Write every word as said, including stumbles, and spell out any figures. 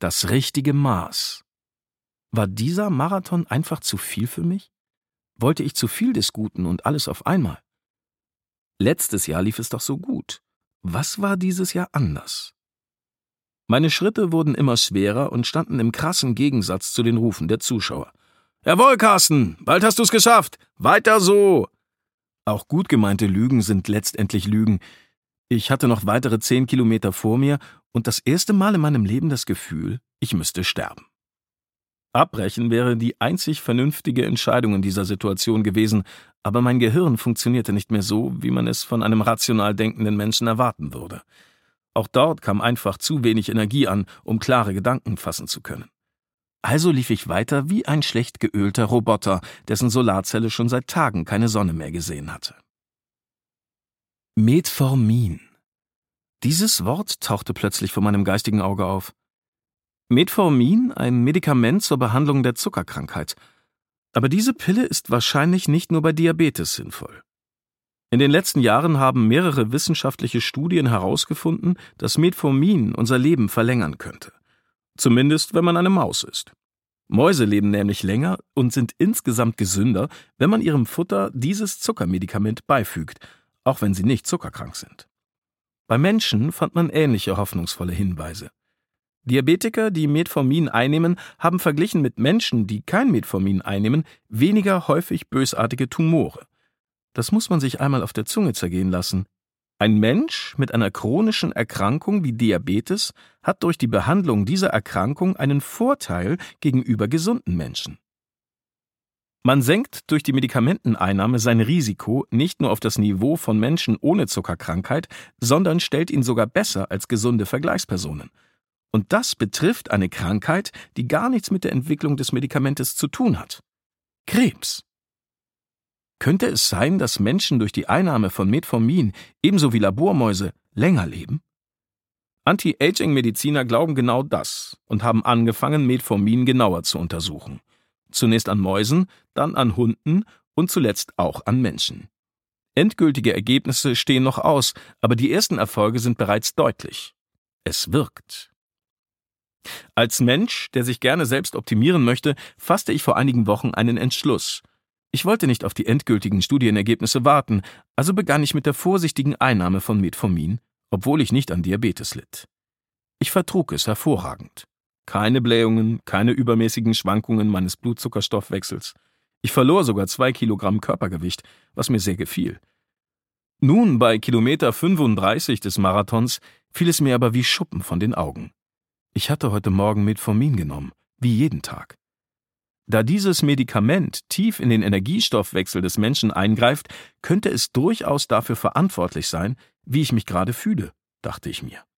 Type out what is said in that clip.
Das richtige Maß. War dieser Marathon einfach zu viel für mich? Wollte ich zu viel des Guten und alles auf einmal? Letztes Jahr lief es doch so gut. Was war dieses Jahr anders? Meine Schritte wurden immer schwerer und standen im krassen Gegensatz zu den Rufen der Zuschauer. »Jawohl, Carsten, bald hast du's geschafft! Weiter so!« Auch gut gemeinte Lügen sind letztendlich Lügen. Ich hatte noch weitere zehn Kilometer vor mir und das erste Mal in meinem Leben das Gefühl, ich müsste sterben. Abbrechen wäre die einzig vernünftige Entscheidung in dieser Situation gewesen, aber mein Gehirn funktionierte nicht mehr so, wie man es von einem rational denkenden Menschen erwarten würde. Auch dort kam einfach zu wenig Energie an, um klare Gedanken fassen zu können. Also lief ich weiter wie ein schlecht geölter Roboter, dessen Solarzelle schon seit Tagen keine Sonne mehr gesehen hatte. Metformin. Dieses Wort tauchte plötzlich vor meinem geistigen Auge auf. Metformin, ein Medikament zur Behandlung der Zuckerkrankheit. Aber diese Pille ist wahrscheinlich nicht nur bei Diabetes sinnvoll. In den letzten Jahren haben mehrere wissenschaftliche Studien herausgefunden, dass Metformin unser Leben verlängern könnte. Zumindest, wenn man eine Maus ist. Mäuse leben nämlich länger und sind insgesamt gesünder, wenn man ihrem Futter dieses Zuckermedikament beifügt, auch wenn sie nicht zuckerkrank sind. Bei Menschen fand man ähnliche hoffnungsvolle Hinweise. Diabetiker, die Metformin einnehmen, haben verglichen mit Menschen, die kein Metformin einnehmen, weniger häufig bösartige Tumore. Das muss man sich einmal auf der Zunge zergehen lassen. Ein Mensch mit einer chronischen Erkrankung wie Diabetes hat durch die Behandlung dieser Erkrankung einen Vorteil gegenüber gesunden Menschen. Man senkt durch die Medikamenteneinnahme sein Risiko nicht nur auf das Niveau von Menschen ohne Zuckerkrankheit, sondern stellt ihn sogar besser als gesunde Vergleichspersonen. Und das betrifft eine Krankheit, die gar nichts mit der Entwicklung des Medikamentes zu tun hat. Krebs. Könnte es sein, dass Menschen durch die Einnahme von Metformin ebenso wie Labormäuse länger leben? Anti-Aging-Mediziner glauben genau das und haben angefangen, Metformin genauer zu untersuchen. Zunächst an Mäusen, dann an Hunden und zuletzt auch an Menschen. Endgültige Ergebnisse stehen noch aus, aber die ersten Erfolge sind bereits deutlich. Es wirkt. Als Mensch, der sich gerne selbst optimieren möchte, fasste ich vor einigen Wochen einen Entschluss. Ich wollte nicht auf die endgültigen Studienergebnisse warten, also begann ich mit der vorsichtigen Einnahme von Metformin, obwohl ich nicht an Diabetes litt. Ich vertrug es hervorragend. Keine Blähungen, keine übermäßigen Schwankungen meines Blutzuckerstoffwechsels. Ich verlor sogar zwei Kilogramm Körpergewicht, was mir sehr gefiel. Nun, bei Kilometer fünfunddreißig des Marathons, fiel es mir aber wie Schuppen von den Augen. Ich hatte heute Morgen Metformin genommen, wie jeden Tag. Da dieses Medikament tief in den Energiestoffwechsel des Menschen eingreift, könnte es durchaus dafür verantwortlich sein, wie ich mich gerade fühle, dachte ich mir.